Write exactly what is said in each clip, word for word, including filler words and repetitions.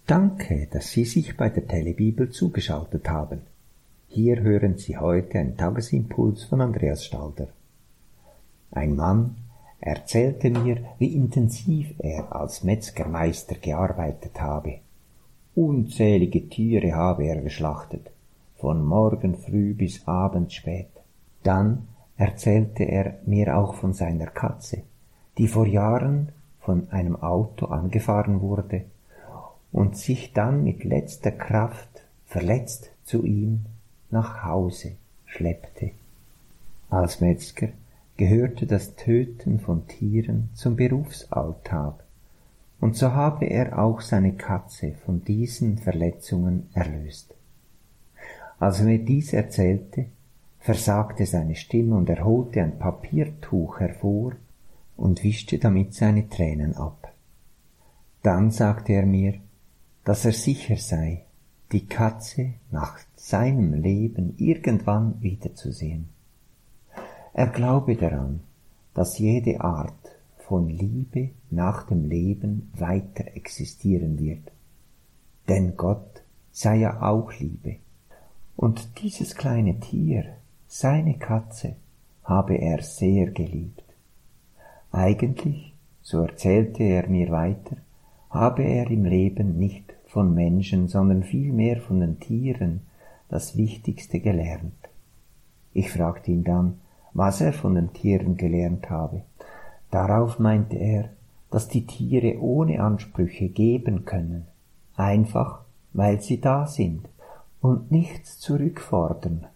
Danke, dass Sie sich bei der Telebibel zugeschaltet haben. Hier hören Sie heute einen Tagesimpuls von Andreas Stalder. Ein Mann erzählte mir, wie intensiv er als Metzgermeister gearbeitet habe. Unzählige Tiere habe er geschlachtet, von morgen früh bis abends spät. Dann erzählte er mir auch von seiner Katze, die vor Jahren von einem Auto angefahren wurde und sich dann mit letzter Kraft verletzt zu ihm nach Hause schleppte. Als Metzger gehörte das Töten von Tieren zum Berufsalltag, und so habe er auch seine Katze von diesen Verletzungen erlöst. Als er mir dies erzählte, versagte seine Stimme und er holte ein Papiertuch hervor und wischte damit seine Tränen ab. Dann sagte er mir, dass er sicher sei, die Katze nach seinem Leben irgendwann wiederzusehen. Er glaube daran, dass jede Art von Liebe nach dem Leben weiter existieren wird. Denn Gott sei ja auch Liebe. Und dieses kleine Tier, seine Katze, habe er sehr geliebt. Eigentlich, so erzählte er mir weiter, habe er im Leben nicht von Menschen, sondern vielmehr von den Tieren das Wichtigste gelernt. Ich fragte ihn dann, was er von den Tieren gelernt habe. Darauf meinte er, dass die Tiere ohne Ansprüche geben können, einfach weil sie da sind und nichts zurückfordern.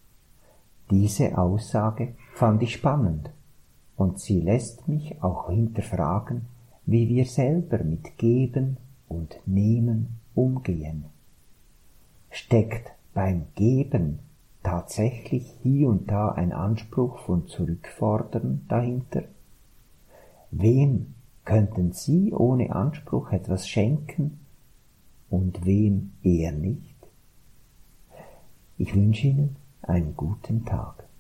Diese Aussage fand ich spannend und sie lässt mich auch hinterfragen, wie wir selber mit Geben und Nehmen umgehen. Steckt beim Geben tatsächlich hier und da ein Anspruch von Zurückfordern dahinter? Wem könnten Sie ohne Anspruch etwas schenken und wem eher nicht? Ich wünsche Ihnen einen guten Tag.